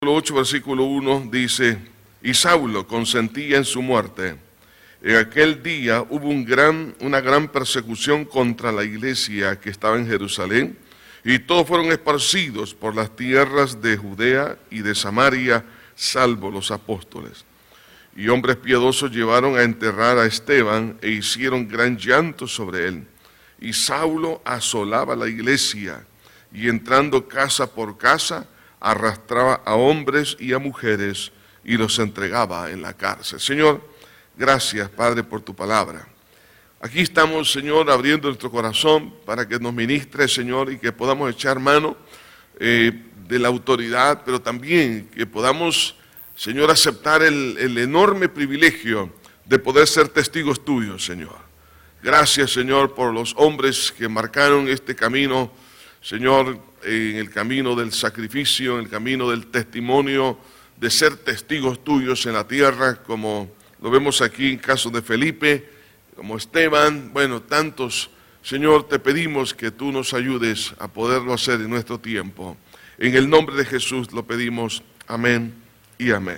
8, versículo 1 dice: y Saulo consentía en su muerte. En aquel día hubo una gran persecución contra la iglesia que estaba en Jerusalén, y todos fueron esparcidos por las tierras de Judea y de Samaria, salvo los apóstoles. Y hombres piadosos llevaron a enterrar a Esteban e hicieron gran llanto sobre él. Y Saulo asolaba la iglesia, y entrando casa por casa, arrastraba a hombres y a mujeres y los entregaba en la cárcel. Señor, gracias, Padre, por tu palabra. Aquí estamos, Señor, abriendo nuestro corazón para que nos ministre, Señor, y que podamos echar mano de la autoridad, pero también que podamos, Señor, aceptar el enorme privilegio de poder ser testigos tuyos, Señor. Gracias, Señor, por los hombres que marcaron este camino, Señor, en el camino del sacrificio, en el camino del testimonio, de ser testigos tuyos en la tierra, como lo vemos aquí en caso de Felipe, como Esteban, bueno, tantos. Señor, te pedimos que tú nos ayudes a poderlo hacer en nuestro tiempo. En el nombre de Jesús lo pedimos, amén y amén.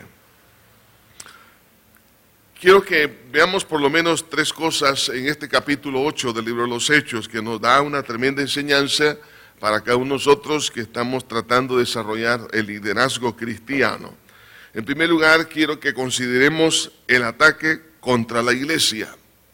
Quiero que veamos por lo menos tres cosas en este capítulo 8 del libro de los Hechos, que nos da una tremenda enseñanza para cada uno de nosotros que estamos tratando de desarrollar el liderazgo cristiano. En primer lugar, quiero que consideremos el ataque contra la iglesia.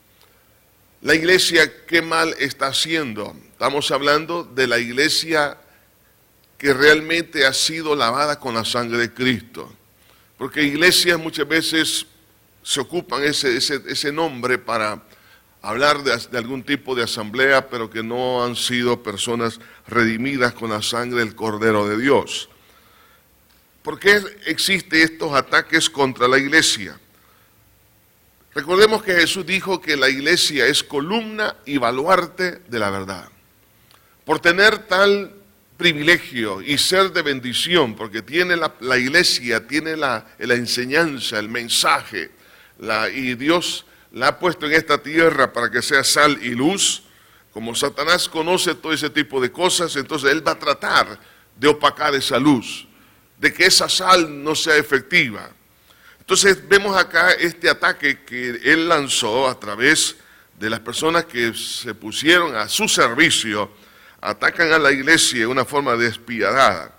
La iglesia, ¿qué mal está haciendo? Estamos hablando de la iglesia que realmente ha sido lavada con la sangre de Cristo. Porque iglesias muchas veces se ocupan ese nombre para hablar de algún tipo de asamblea, pero que no han sido personas redimidas con la sangre del Cordero de Dios. ¿Por qué existen estos ataques contra la iglesia? Recordemos que Jesús dijo que la iglesia es columna y baluarte de la verdad. Por tener tal privilegio y ser de bendición, porque tiene la iglesia, tiene la enseñanza, el mensaje, y Dios la ha puesto en esta tierra para que sea sal y luz. Como Satanás conoce todo ese tipo de cosas, entonces él va a tratar de opacar esa luz, de que esa sal no sea efectiva. Entonces vemos acá este ataque que él lanzó a través de las personas que se pusieron a su servicio, atacan a la iglesia de una forma despiadada.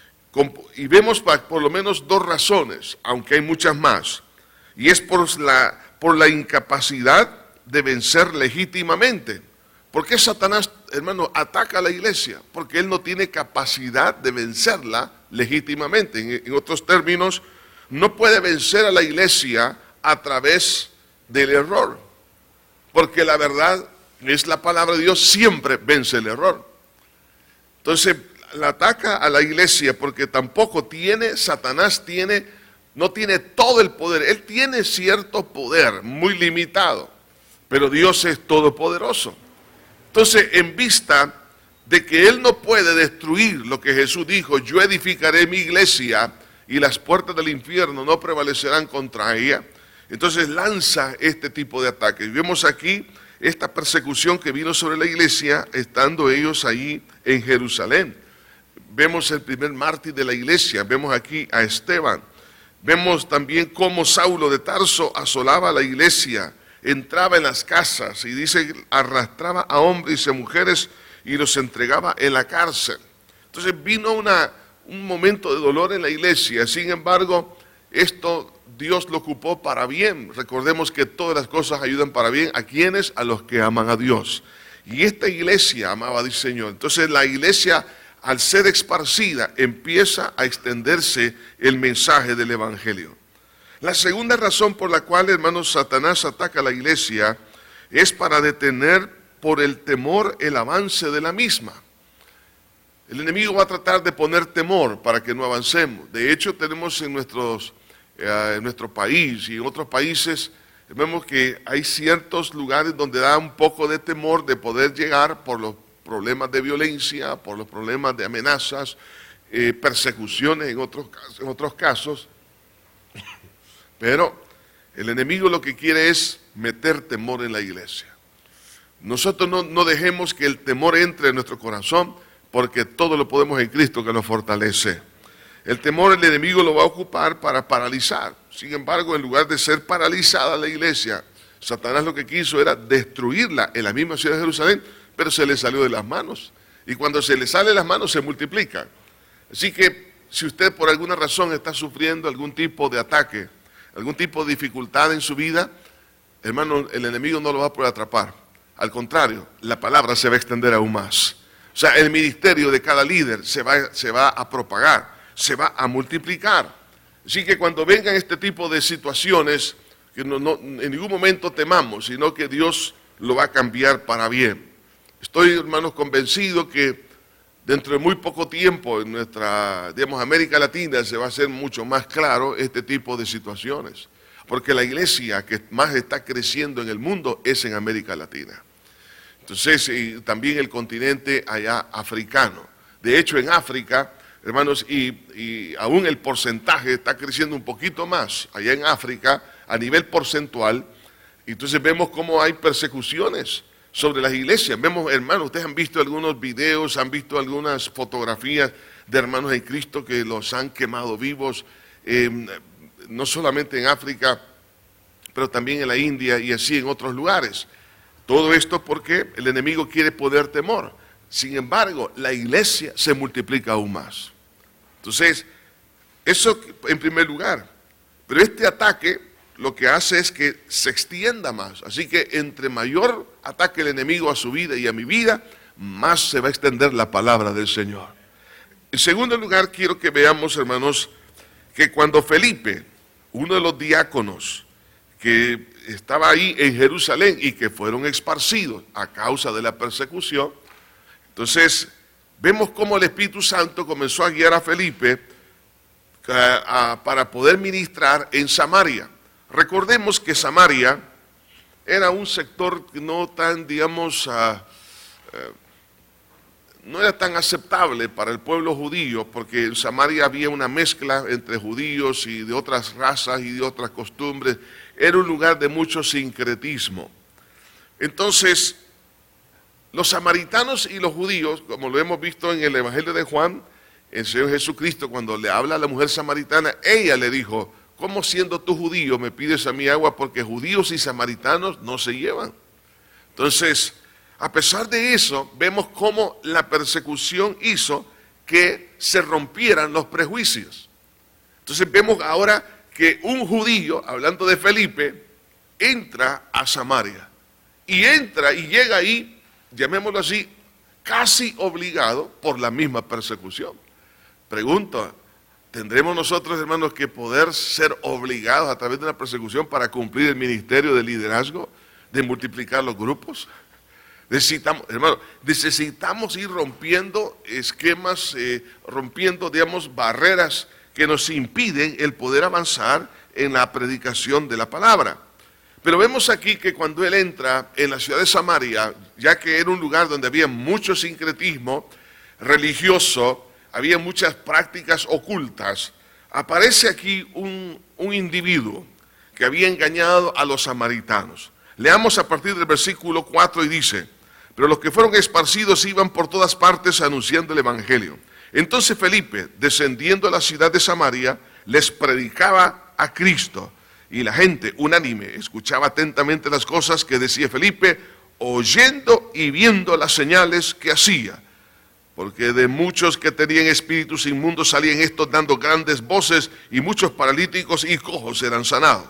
Y vemos por lo menos dos razones, aunque hay muchas más, y es por la incapacidad de vencer legítimamente. ¿Por qué Satanás, hermano, ataca a la iglesia? Porque él no tiene capacidad de vencerla legítimamente. En otros términos, no puede vencer a la iglesia a través del error. Porque la verdad es la palabra de Dios, siempre vence el error. Entonces, la ataca a la iglesia porque tampoco Satanás no tiene todo el poder. Él tiene cierto poder, muy limitado, pero Dios es todopoderoso. Entonces, en vista de que Él no puede destruir lo que Jesús dijo, yo edificaré mi iglesia y las puertas del infierno no prevalecerán contra ella, entonces lanza este tipo de ataques. Y vemos aquí esta persecución que vino sobre la iglesia, estando ellos ahí en Jerusalén. Vemos el primer mártir de la iglesia, vemos aquí a Esteban. Vemos también cómo Saulo de Tarso asolaba a la iglesia, entraba en las casas y dice, arrastraba a hombres y a mujeres y los entregaba en la cárcel. Entonces vino un momento de dolor en la iglesia, sin embargo, esto Dios lo ocupó para bien. Recordemos que todas las cosas ayudan para bien. ¿A quiénes? A los que aman a Dios. Y esta iglesia amaba al Señor. Entonces la iglesia, al ser esparcida, empieza a extenderse el mensaje del evangelio. La segunda razón por la cual, hermanos, Satanás ataca a la iglesia es para detener por el temor el avance de la misma. El enemigo va a tratar de poner temor para que no avancemos. De hecho, tenemos en nuestro país y en otros países, vemos que hay ciertos lugares donde da un poco de temor de poder llegar por los problemas de violencia, por los problemas de amenazas, persecuciones en otros casos. Pero el enemigo lo que quiere es meter temor en la iglesia. Nosotros no dejemos que el temor entre en nuestro corazón, porque todo lo podemos en Cristo que nos fortalece. El temor el enemigo lo va a ocupar para paralizar. Sin embargo, en lugar de ser paralizada la iglesia, Satanás lo que quiso era destruirla en la misma ciudad de Jerusalén, pero se le salió de las manos. Y cuando se le sale de las manos se multiplica. Así que si usted por alguna razón está sufriendo algún tipo de ataque, algún tipo de dificultad en su vida, hermano, el enemigo no lo va a poder atrapar. Al contrario, la palabra se va a extender aún más. O sea, el ministerio de cada líder se va a propagar, se va a multiplicar. Así que cuando vengan este tipo de situaciones, que en ningún momento temamos, sino que Dios lo va a cambiar para bien. Estoy, hermanos, convencido que dentro de muy poco tiempo en nuestra, digamos, América Latina se va a hacer mucho más claro este tipo de situaciones. Porque la iglesia que más está creciendo en el mundo es en América Latina. Entonces, y también el continente allá africano. De hecho, en África, hermanos, y aún el porcentaje está creciendo un poquito más allá en África a nivel porcentual. Entonces vemos cómo hay persecuciones sobre las iglesias. Vemos, hermanos, ustedes han visto algunos videos, han visto algunas fotografías de hermanos en Cristo que los han quemado vivos, no solamente en África, pero también en la India y así en otros lugares. Todo esto porque el enemigo quiere poner temor. Sin embargo, la iglesia se multiplica aún más. Entonces, eso en primer lugar. Pero este ataque lo que hace es que se extienda más. Así que entre mayor ataque el enemigo a su vida y a mi vida, más se va a extender la palabra del Señor. En segundo lugar, quiero que veamos, hermanos, que cuando Felipe, uno de los diáconos que estaba ahí en Jerusalén y que fueron esparcidos a causa de la persecución, entonces vemos cómo el Espíritu Santo comenzó a guiar a Felipe para poder ministrar en Samaria. Recordemos que Samaria era un sector no tan, digamos, no era tan aceptable para el pueblo judío, porque en Samaria había una mezcla entre judíos y de otras razas y de otras costumbres. Era un lugar de mucho sincretismo. Entonces, los samaritanos y los judíos, como lo hemos visto en el Evangelio de Juan, el Señor Jesucristo, cuando le habla a la mujer samaritana, ella le dijo: ¿cómo siendo tú judío me pides a mí agua? Porque judíos y samaritanos no se llevan. Entonces, a pesar de eso, vemos cómo la persecución hizo que se rompieran los prejuicios. Entonces vemos ahora que un judío, hablando de Felipe, entra a Samaria. Y entra y llega ahí, llamémoslo así, casi obligado por la misma persecución. Pregunta: ¿tendremos nosotros, hermanos, que poder ser obligados a través de una persecución para cumplir el ministerio de liderazgo, de multiplicar los grupos? Necesitamos, hermanos, necesitamos ir rompiendo esquemas, rompiendo, digamos, barreras que nos impiden el poder avanzar en la predicación de la palabra. Pero vemos aquí que cuando él entra en la ciudad de Samaria, ya que era un lugar donde había mucho sincretismo religioso, había muchas prácticas ocultas, aparece aquí un individuo que había engañado a los samaritanos. Leamos a partir del versículo 4 y dice: pero los que fueron esparcidos iban por todas partes anunciando el evangelio. Entonces Felipe, descendiendo a la ciudad de Samaria, les predicaba a Cristo. Y la gente, unánime, escuchaba atentamente las cosas que decía Felipe, oyendo y viendo las señales que hacía. Porque de muchos que tenían espíritus inmundos salían estos dando grandes voces, y muchos paralíticos y cojos eran sanados.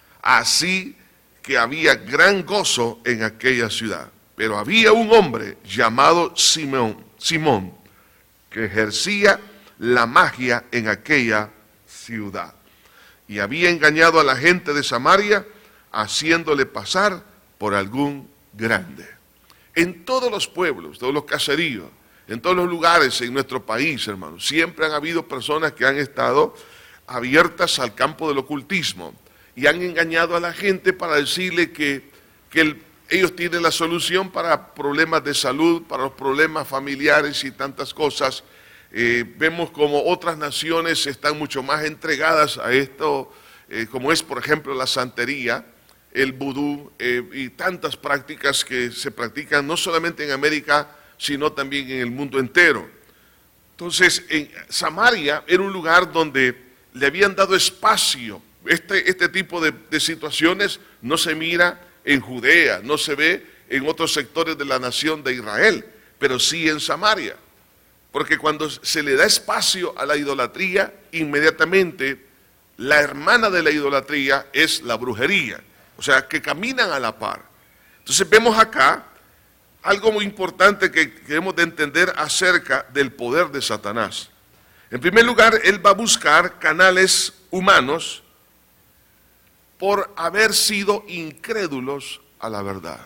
Así que había gran gozo en aquella ciudad. Pero había un hombre llamado Simón, que ejercía la magia en aquella ciudad. Y había engañado a la gente de Samaria, haciéndole pasar por algún grande. En todos los pueblos, todos los caseríos, en todos los lugares en nuestro país, hermanos, siempre han habido personas que han estado abiertas al campo del ocultismo y han engañado a la gente para decirle que ellos tienen la solución para problemas de salud, para los problemas familiares y tantas cosas. Vemos como otras naciones están mucho más entregadas a esto, como es, por ejemplo, la santería, el vudú y tantas prácticas que se practican no solamente en América, sino también en el mundo entero. Entonces, en Samaria era un lugar donde le habían dado espacio. Este tipo de situaciones no se mira en Judea, no se ve en otros sectores de la nación de Israel, pero sí en Samaria. Porque cuando se le da espacio a la idolatría, inmediatamente la hermana de la idolatría es la brujería. O sea, que caminan a la par. Entonces vemos acá algo muy importante que debemos de entender acerca del poder de Satanás. En primer lugar, él va a buscar canales humanos por haber sido incrédulos a la verdad.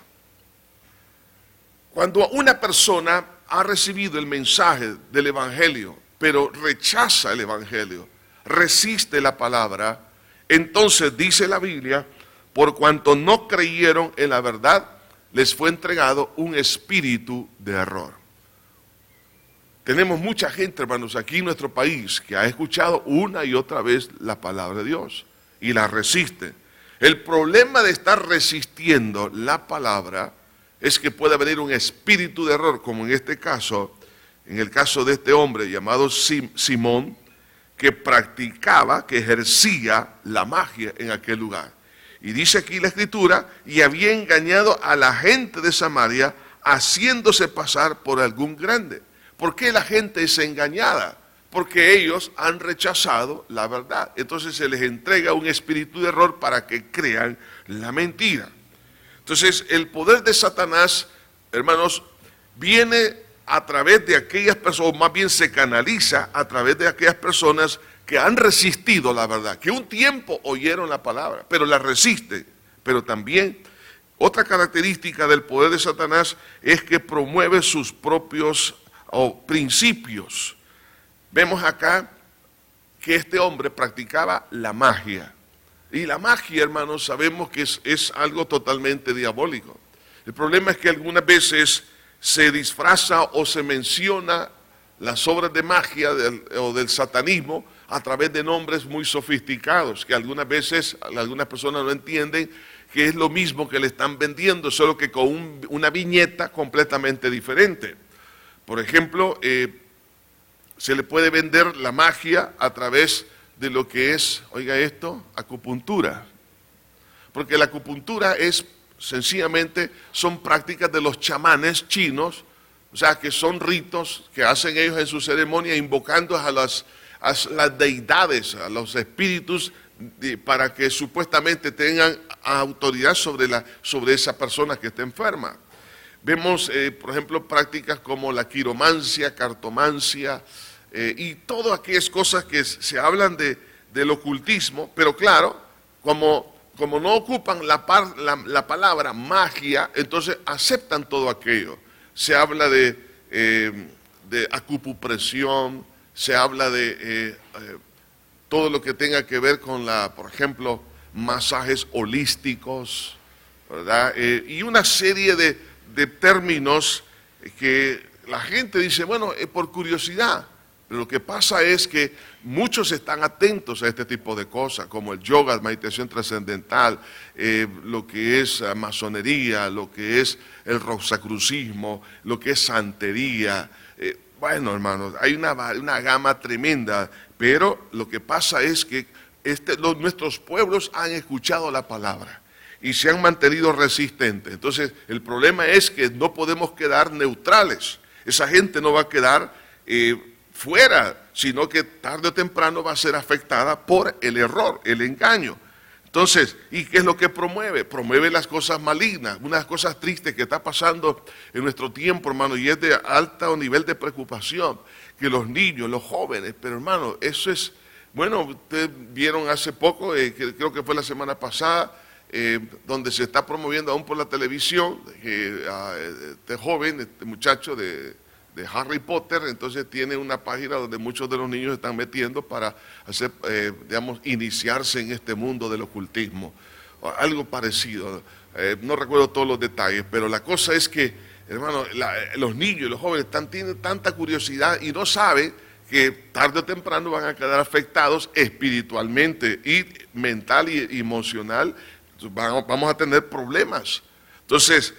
Cuando una persona ha recibido el mensaje del Evangelio, pero rechaza el Evangelio, resiste la palabra, entonces dice la Biblia, por cuanto no creyeron en la verdad, les fue entregado un espíritu de error. Tenemos mucha gente, hermanos, aquí en nuestro país que ha escuchado una y otra vez la palabra de Dios y la resiste. El problema de estar resistiendo la palabra es que puede venir un espíritu de error, como en este caso, en el caso de este hombre llamado Simón, que practicaba, que ejercía la magia en aquel lugar. Y dice aquí la Escritura, y había engañado a la gente de Samaria, haciéndose pasar por algún grande. ¿Por qué la gente es engañada? Porque ellos han rechazado la verdad. Entonces se les entrega un espíritu de error para que crean la mentira. Entonces el poder de Satanás, hermanos, viene a través de aquellas personas, o más bien se canaliza a través de aquellas personas que han resistido la verdad, que un tiempo oyeron la palabra, pero la resisten. Pero también otra característica del poder de Satanás es que promueve sus propios principios. Vemos acá que este hombre practicaba la magia. Y la magia, hermanos, sabemos que es algo totalmente diabólico. El problema es que algunas veces se disfraza o se menciona las obras de magia o del satanismo a través de nombres muy sofisticados, que algunas veces algunas personas no entienden que es lo mismo que le están vendiendo, solo que con una viñeta completamente diferente. Por ejemplo, se le puede vender la magia a través de lo que es, oiga esto, acupuntura. Porque la acupuntura es sencillamente, son prácticas de los chamanes chinos, o sea, que son ritos que hacen ellos en su ceremonia invocando a las deidades, a los espíritus, para que supuestamente tengan autoridad sobre esa persona que está enferma. Vemos, por ejemplo, prácticas como la quiromancia, cartomancia, y todas aquellas cosas que se hablan del ocultismo, pero claro, como no ocupan la palabra magia, entonces aceptan todo aquello. Se habla de acupresión, se habla de todo lo que tenga que ver con por ejemplo, masajes holísticos, ¿verdad? Y una serie de términos que la gente dice, bueno, por curiosidad. Pero lo que pasa es que muchos están atentos a este tipo de cosas, como el yoga, meditación trascendental, lo que es masonería, lo que es el rosacrucismo, lo que es santería. Bueno, hermanos, hay una gama tremenda, pero lo que pasa es que nuestros pueblos han escuchado la palabra y se han mantenido resistentes. Entonces, el problema es que no podemos quedar neutrales. Esa gente no va a quedar fuera, sino que tarde o temprano va a ser afectada por el error, el engaño. Entonces, ¿y qué es lo que promueve? Promueve las cosas malignas, unas cosas tristes que está pasando en nuestro tiempo, hermano, y es de alto nivel de preocupación, que los niños, los jóvenes, pero hermano, eso es, bueno, ustedes vieron hace poco, creo que fue la semana pasada, donde se está promoviendo aún por la televisión, este joven, este muchacho de Harry Potter, entonces tiene una página donde muchos de los niños se están metiendo para hacer, digamos, iniciarse en este mundo del ocultismo, o algo parecido. No recuerdo todos los detalles, pero la cosa es que, hermano, los niños y los jóvenes tienen tanta curiosidad y no saben que tarde o temprano van a quedar afectados espiritualmente y mental y emocional. Vamos a tener problemas. Entonces,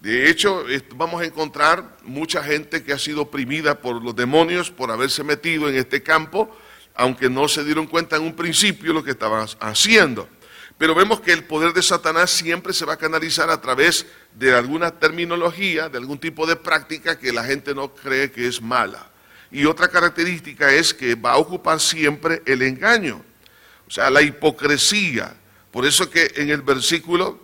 De hecho, vamos a encontrar mucha gente que ha sido oprimida por los demonios por haberse metido en este campo, aunque no se dieron cuenta en un principio lo que estaban haciendo. Pero vemos que el poder de Satanás siempre se va a canalizar a través de alguna terminología, de algún tipo de práctica que la gente no cree que es mala. Y otra característica es que va a ocupar siempre el engaño, o sea, la hipocresía. Por eso que en el versículo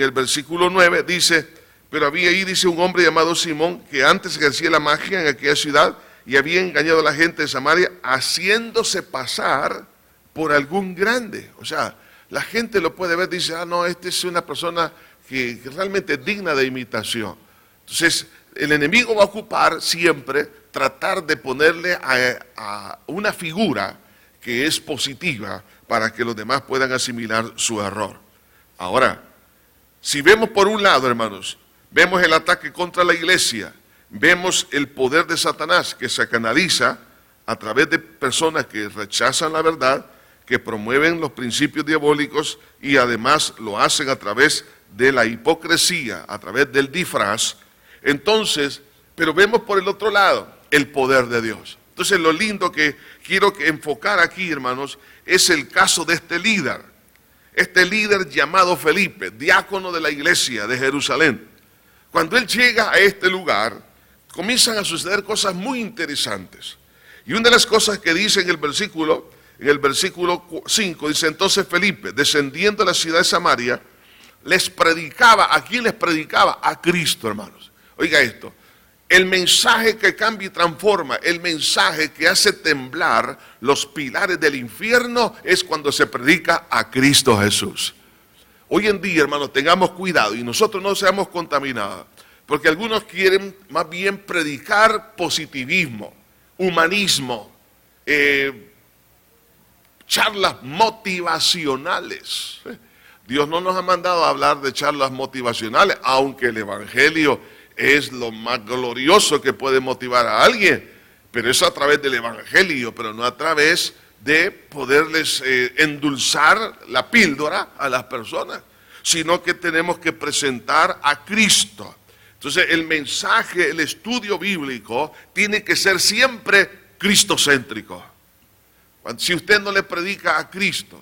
9 dice, pero había ahí, dice, un hombre llamado Simón, que antes ejercía la magia en aquella ciudad y había engañado a la gente de Samaria, haciéndose pasar por algún grande. O sea, la gente lo puede ver, dice, no, esta es una persona que realmente es digna de imitación. Entonces, el enemigo va a ocupar siempre tratar de ponerle a una figura que es positiva para que los demás puedan asimilar su error. Ahora, si vemos por un lado, hermanos, vemos el ataque contra la iglesia, vemos el poder de Satanás que se canaliza a través de personas que rechazan la verdad, que promueven los principios diabólicos y además lo hacen a través de la hipocresía, a través del disfraz. Entonces, pero vemos por el otro lado el poder de Dios. Entonces, lo lindo que quiero enfocar aquí, hermanos, es el caso de este líder llamado Felipe, diácono de la iglesia de Jerusalén. Cuando él llega a este lugar, comienzan a suceder cosas muy interesantes. Y una de las cosas que dice en el versículo 5, dice, entonces Felipe, descendiendo a la ciudad de Samaria, les predicaba. ¿A quién les predicaba? A Cristo, hermanos. Oiga esto, el mensaje que cambia y transforma, el mensaje que hace temblar los pilares del infierno es cuando se predica a Cristo Jesús. Hoy en día, hermanos, tengamos cuidado y nosotros no seamos contaminados, porque algunos quieren más bien predicar positivismo, humanismo, charlas motivacionales. Dios no nos ha mandado a hablar de charlas motivacionales, aunque el Evangelio es lo más glorioso que puede motivar a alguien, pero es a través del Evangelio, pero no a través de poderles endulzar la píldora a las personas, sino que tenemos que presentar a Cristo. Entonces el mensaje, el estudio bíblico tiene que ser siempre cristocéntrico. Si usted no le predica a Cristo,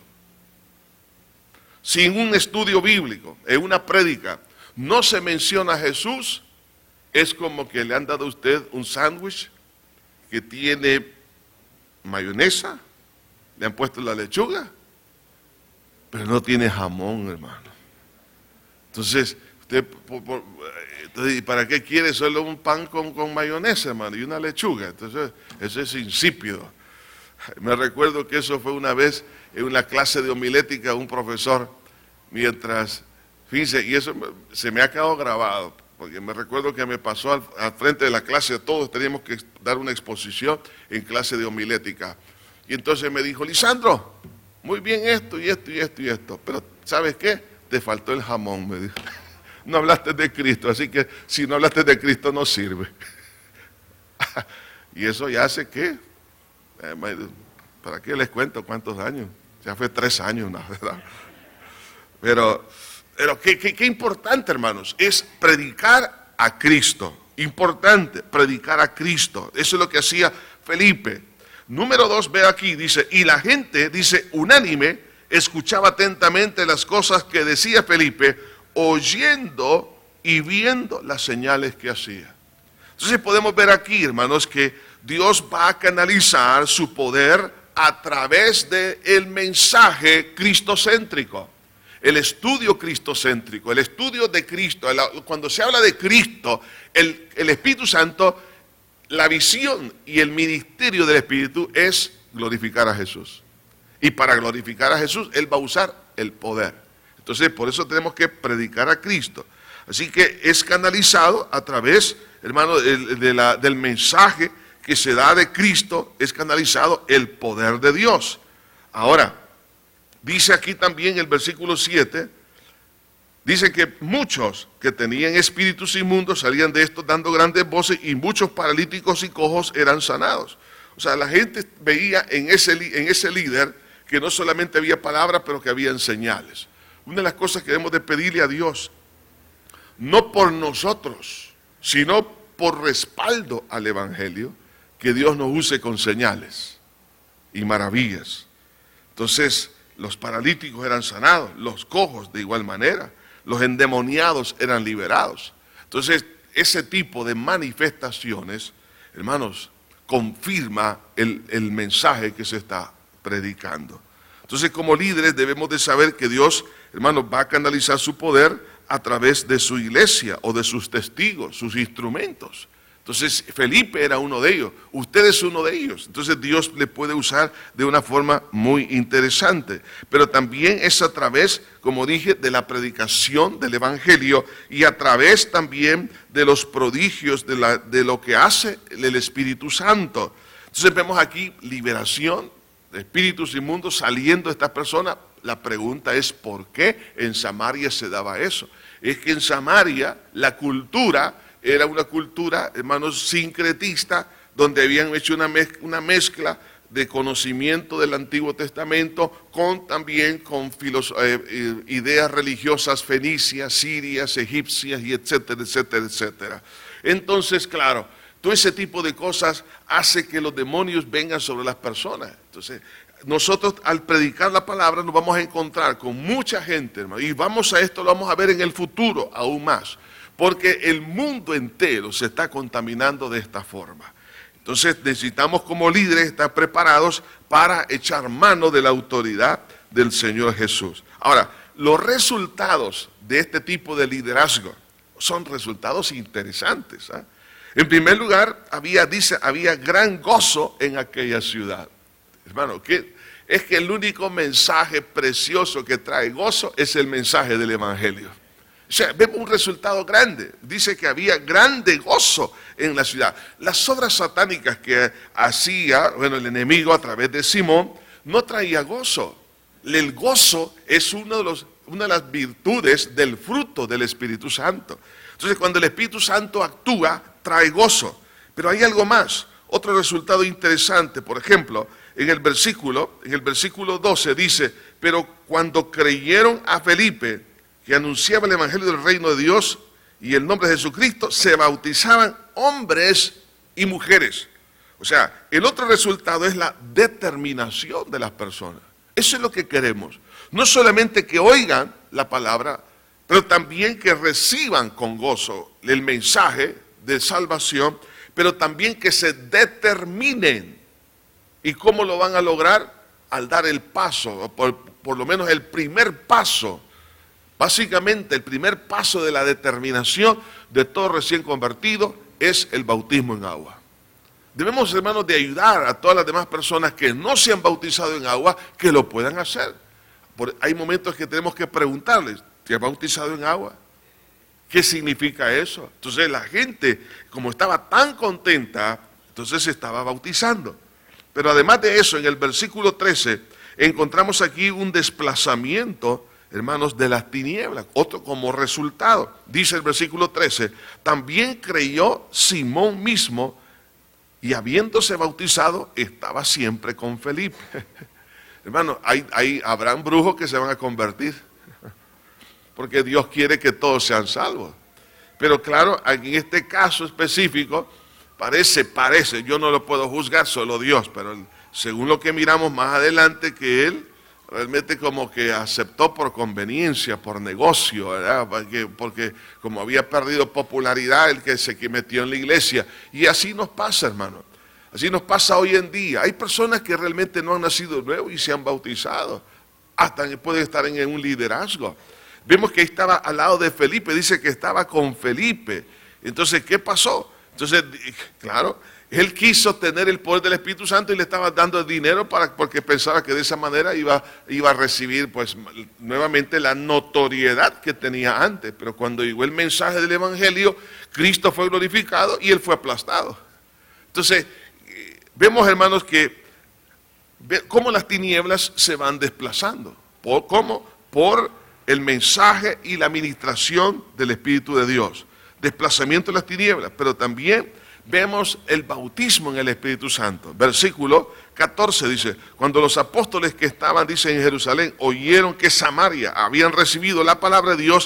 sin un estudio bíblico, en una prédica, no se menciona a Jesús, es como que le han dado a usted un sándwich que tiene mayonesa, le han puesto la lechuga, pero no tiene jamón, hermano. Entonces, ¿y para qué quiere solo un pan con mayonesa, hermano, y una lechuga? Entonces, eso es insípido. Me recuerdo que eso fue una vez en una clase de homilética, un profesor, mientras, fíjense, y eso se me ha quedado grabado, porque me recuerdo que me pasó al frente de la clase, todos teníamos que dar una exposición en clase de homilética. Y entonces me dijo, Lisandro, muy bien esto y esto y esto y esto, pero ¿sabes qué? Te faltó el jamón, me dijo. No hablaste de Cristo, así que si no hablaste de Cristo no sirve. Y eso ya hace que, ¿para qué les cuento cuántos años? Ya fue 3 años, ¿no? ¿Verdad? Pero qué importante, hermanos, es predicar a Cristo. Importante, predicar a Cristo. Eso es lo que hacía Felipe. Número 2, ve aquí, dice, y la gente, dice, unánime, escuchaba atentamente las cosas que decía Felipe, oyendo y viendo las señales que hacía. Entonces podemos ver aquí, hermanos, que Dios va a canalizar su poder a través del mensaje cristocéntrico. El estudio cristocéntrico, el estudio de Cristo. Cuando se habla de Cristo, el Espíritu Santo, la visión y el ministerio del Espíritu es glorificar a Jesús. Y para glorificar a Jesús, Él va a usar el poder. Entonces, por eso tenemos que predicar a Cristo. Así que es canalizado a través, hermano, del mensaje que se da de Cristo, es canalizado el poder de Dios. Ahora, dice aquí también el versículo 7, dice que muchos que tenían espíritus inmundos salían de estos dando grandes voces y muchos paralíticos y cojos eran sanados. O sea, la gente veía en ese líder que no solamente había palabras, pero que habían señales. Una de las cosas que debemos de pedirle a Dios, no por nosotros, sino por respaldo al Evangelio, que Dios nos use con señales y maravillas. Entonces, los paralíticos eran sanados, los cojos de igual manera, los endemoniados eran liberados. Entonces, ese tipo de manifestaciones, hermanos, confirma el mensaje que se está predicando. Entonces, como líderes debemos de saber que Dios, hermanos, va a canalizar su poder a través de su iglesia o de sus testigos, sus instrumentos. Entonces, Felipe era uno de ellos, usted es uno de ellos. Entonces, Dios le puede usar de una forma muy interesante. Pero también es a través, como dije, de la predicación del Evangelio y a través también de los prodigios de lo que hace el Espíritu Santo. Entonces, vemos aquí liberación de espíritus inmundos saliendo de estas personas. La pregunta es, ¿por qué en Samaria se daba eso? Es que en Samaria la cultura era una cultura, hermanos, sincretista, donde habían hecho una mezcla de conocimiento del Antiguo Testamento también con ideas religiosas fenicias, sirias, egipcias, y etcétera, etcétera, etcétera. Entonces, claro, todo ese tipo de cosas hace que los demonios vengan sobre las personas. Entonces, nosotros al predicar la palabra nos vamos a encontrar con mucha gente, hermano, y lo vamos a ver en el futuro aún más. Porque el mundo entero se está contaminando de esta forma. Entonces necesitamos como líderes estar preparados para echar mano de la autoridad del Señor Jesús. Ahora, los resultados de este tipo de liderazgo son resultados interesantes. En primer lugar, había gran gozo en aquella ciudad. Hermano, es que el único mensaje precioso que trae gozo es el mensaje del Evangelio. O sea, vemos un resultado grande. Dice que había grande gozo en la ciudad. Las obras satánicas que hacía, el enemigo a través de Simón, no traía gozo. El gozo es una de las virtudes del fruto del Espíritu Santo. Entonces, cuando el Espíritu Santo actúa, trae gozo. Pero hay algo más. Otro resultado interesante, por ejemplo, en el versículo 12 dice, pero cuando creyeron a Felipe, que anunciaba el Evangelio del Reino de Dios y el nombre de Jesucristo, se bautizaban hombres y mujeres. O sea, el otro resultado es la determinación de las personas. Eso es lo que queremos. No solamente que oigan la palabra, pero también que reciban con gozo el mensaje de salvación, pero también que se determinen. ¿Y cómo lo van a lograr? Al dar el paso, o por lo menos el primer paso. Básicamente, el primer paso de la determinación de todo recién convertido es el bautismo en agua. Debemos, hermanos, de ayudar a todas las demás personas que no se han bautizado en agua, que lo puedan hacer. Hay momentos que tenemos que preguntarles, ¿te has bautizado en agua? ¿Qué significa eso? Entonces la gente, como estaba tan contenta, entonces se estaba bautizando. Pero además de eso, en el versículo 13, encontramos aquí un desplazamiento, hermanos, de las tinieblas, otro como resultado. Dice el versículo 13, también creyó Simón mismo y habiéndose bautizado estaba siempre con Felipe. Hermano, habrán brujos que se van a convertir, porque Dios quiere que todos sean salvos. Pero claro, en este caso específico, parece, yo no lo puedo juzgar, solo Dios, pero según lo que miramos más adelante, que él realmente como que aceptó por conveniencia, por negocio, ¿verdad? Porque como había perdido popularidad, el que se metió en la iglesia. Y así nos pasa, hermano. Así nos pasa hoy en día. Hay personas que realmente no han nacido nuevos y se han bautizado. Hasta pueden estar en un liderazgo. Vemos que estaba al lado de Felipe, dice que estaba con Felipe. Entonces, ¿qué pasó? Entonces, claro, él quiso tener el poder del Espíritu Santo y le estaba dando dinero porque pensaba que de esa manera iba a recibir pues nuevamente la notoriedad que tenía antes. Pero cuando llegó el mensaje del Evangelio, Cristo fue glorificado y él fue aplastado. Entonces, vemos, hermanos, que cómo las tinieblas se van desplazando. ¿Cómo? Por el mensaje y la administración del Espíritu de Dios. Desplazamiento de las tinieblas, pero también vemos el bautismo en el Espíritu Santo. Versículo 14 dice, cuando los apóstoles que estaban, dice, en Jerusalén, oyeron que Samaria habían recibido la palabra de Dios,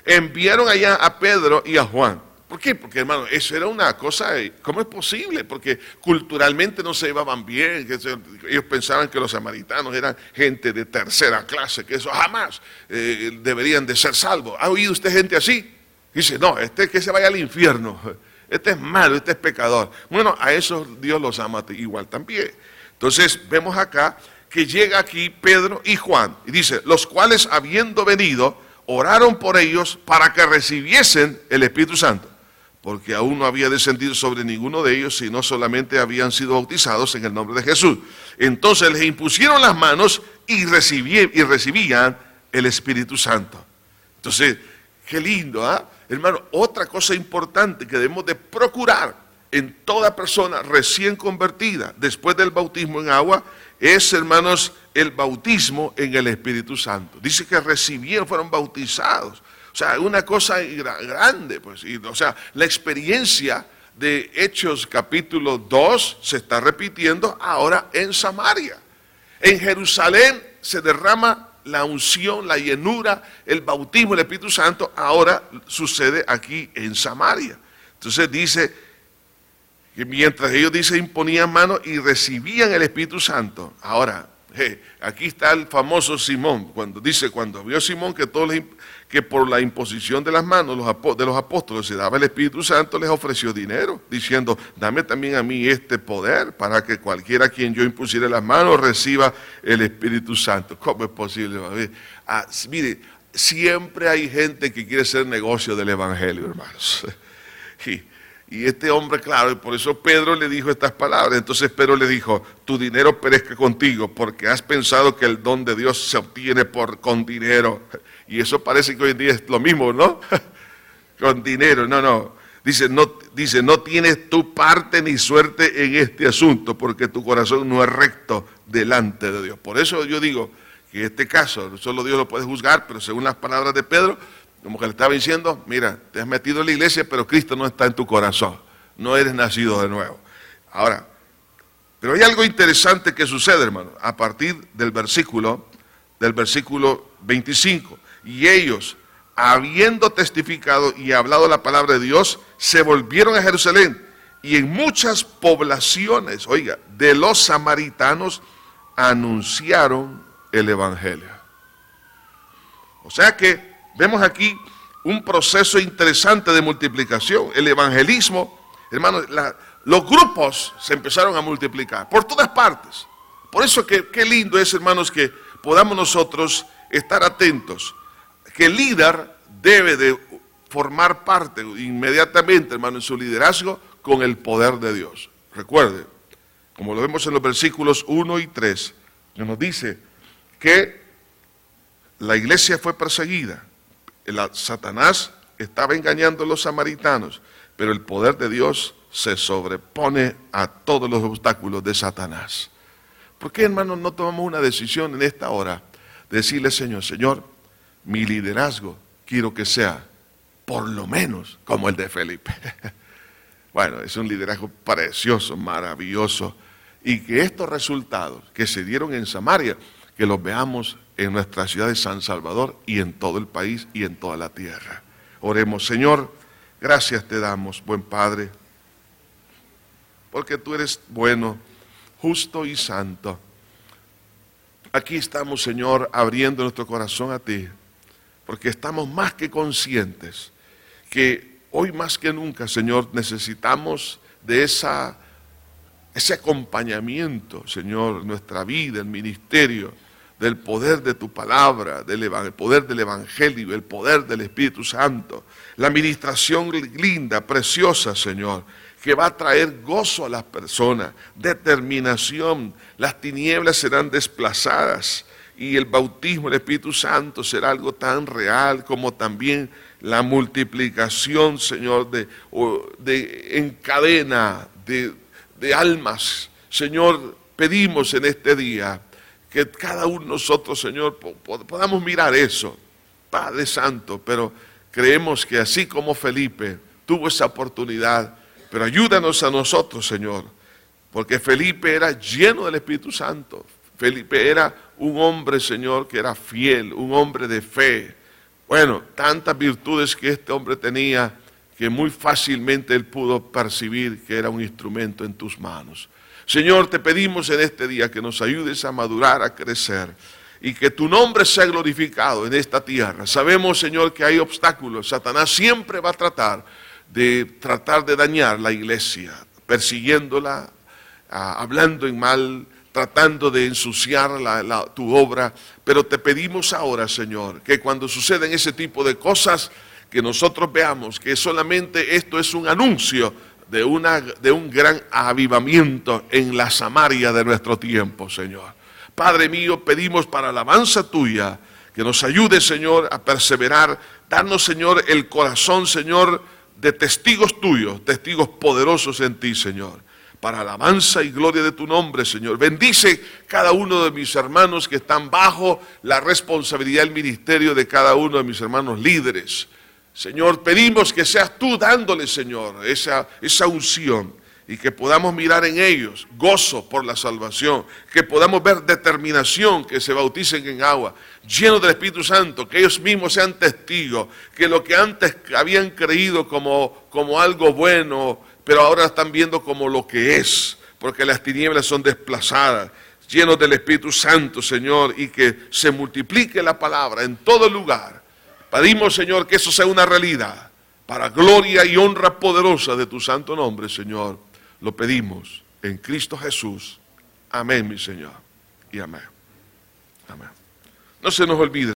enviaron allá a Pedro y a Juan. ¿Por qué? Porque, hermano, eso era una cosa, ¿cómo es posible? Porque culturalmente no se llevaban bien, ellos pensaban que los samaritanos eran gente de tercera clase, que eso jamás deberían de ser salvos. ¿Ha oído usted gente así? Dice, no, que se vaya al infierno, este es malo, este es pecador. Bueno, a esos Dios los ama igual también. Entonces, vemos acá que llega aquí Pedro y Juan, y dice, los cuales habiendo venido, oraron por ellos para que recibiesen el Espíritu Santo, porque aún no había descendido sobre ninguno de ellos, sino solamente habían sido bautizados en el nombre de Jesús. Entonces les impusieron las manos y recibían el Espíritu Santo. Entonces, qué lindo, ¿ah? Hermano, otra cosa importante que debemos de procurar en toda persona recién convertida, después del bautismo en agua, es, hermanos, el bautismo en el Espíritu Santo. Dice que recibieron, fueron bautizados. O sea, una cosa grande, pues. O sea, la experiencia de Hechos capítulo 2 se está repitiendo ahora en Samaria. En Jerusalén se derrama la unción, la llenura, el bautismo del Espíritu Santo, ahora sucede aquí en Samaria. Entonces dice que mientras ellos, dice, imponían manos y recibían el Espíritu Santo. Ahora, aquí está el famoso Simón, cuando vio Simón que por la imposición de las manos de los apóstoles se daba el Espíritu Santo, les ofreció dinero, diciendo, dame también a mí este poder para que cualquiera a quien yo impusiera las manos reciba el Espíritu Santo. ¿Cómo es posible? Mire, siempre hay gente que quiere hacer negocio del Evangelio, hermanos. Y este hombre, claro, y por eso Pedro le dijo estas palabras. Entonces Pedro le dijo, tu dinero perezca contigo, porque has pensado que el don de Dios se obtiene con dinero. Y eso parece que hoy en día es lo mismo, ¿no? Con dinero, no. Dice, no tienes tu parte ni suerte en este asunto, porque tu corazón no es recto delante de Dios. Por eso yo digo que este caso, solo Dios lo puede juzgar, pero según las palabras de Pedro, como que le estaba diciendo, mira, te has metido en la iglesia, pero Cristo no está en tu corazón. No eres nacido de nuevo. Ahora, pero hay algo interesante que sucede, hermano, a partir del versículo 25. Y ellos, habiendo testificado y hablado la palabra de Dios, se volvieron a Jerusalén. Y en muchas poblaciones, oiga, de los samaritanos, anunciaron el Evangelio. O sea que vemos aquí un proceso interesante de multiplicación. El evangelismo, hermanos, los grupos se empezaron a multiplicar por todas partes. Por eso que qué lindo es, hermanos, que podamos nosotros estar atentos. Que el líder debe de formar parte inmediatamente, hermano, en su liderazgo con el poder de Dios. Recuerde, como lo vemos en los versículos 1 y 3, que nos dice que la iglesia fue perseguida. Satanás estaba engañando a los samaritanos, pero el poder de Dios se sobrepone a todos los obstáculos de Satanás. ¿Por qué, hermanos, no tomamos una decisión en esta hora? De decirle, Señor, mi liderazgo quiero que sea por lo menos como el de Felipe. Bueno, es un liderazgo precioso, maravilloso, y que estos resultados que se dieron en Samaria, que los veamos en nuestra ciudad de San Salvador y en todo el país y en toda la tierra. Oremos. Señor, gracias te damos, buen Padre, porque tú eres bueno, justo y santo. Aquí estamos, Señor, abriendo nuestro corazón a ti, porque estamos más que conscientes que hoy más que nunca, Señor, necesitamos de ese acompañamiento, Señor, en nuestra vida, el ministerio, del poder de tu palabra, el poder del Evangelio, el poder del Espíritu Santo, la administración linda, preciosa, Señor, que va a traer gozo a las personas, determinación, las tinieblas serán desplazadas y el bautismo del Espíritu Santo será algo tan real como también la multiplicación, Señor, en cadena de almas. Señor, pedimos en este día que cada uno de nosotros, Señor, podamos mirar eso, Padre Santo, pero creemos que así como Felipe tuvo esa oportunidad, pero ayúdanos a nosotros, Señor, porque Felipe era lleno del Espíritu Santo. Felipe era un hombre, Señor, que era fiel, un hombre de fe. Bueno, tantas virtudes que este hombre tenía que muy fácilmente él pudo percibir que era un instrumento en tus manos. Señor, te pedimos en este día que nos ayudes a madurar, a crecer y que tu nombre sea glorificado en esta tierra. Sabemos, Señor, que hay obstáculos. Satanás siempre va a tratar de dañar la iglesia, persiguiéndola, hablando en mal, tratando de ensuciar tu obra. Pero te pedimos ahora, Señor, que cuando suceden ese tipo de cosas, que nosotros veamos que solamente esto es un anuncio de un gran avivamiento en la Samaria de nuestro tiempo, Señor. Padre mío, pedimos para alabanza tuya, que nos ayude, Señor, a perseverar. Danos, Señor, el corazón, Señor, de testigos tuyos, testigos poderosos en ti, Señor. Para alabanza y gloria de tu nombre, Señor. Bendice cada uno de mis hermanos que están bajo la responsabilidad del ministerio de cada uno de mis hermanos líderes. Señor, pedimos que seas tú dándoles, Señor, esa unción y que podamos mirar en ellos gozo por la salvación, que podamos ver determinación, que se bauticen en agua, llenos del Espíritu Santo, que ellos mismos sean testigos, que lo que antes habían creído como algo bueno, pero ahora están viendo como lo que es, porque las tinieblas son desplazadas, llenos del Espíritu Santo, Señor, y que se multiplique la palabra en todo lugar. Pedimos, Señor, que eso sea una realidad, para gloria y honra poderosa de tu santo nombre, Señor. Lo pedimos en Cristo Jesús. Amén, mi Señor. Y amén. Amén. No se nos olvide.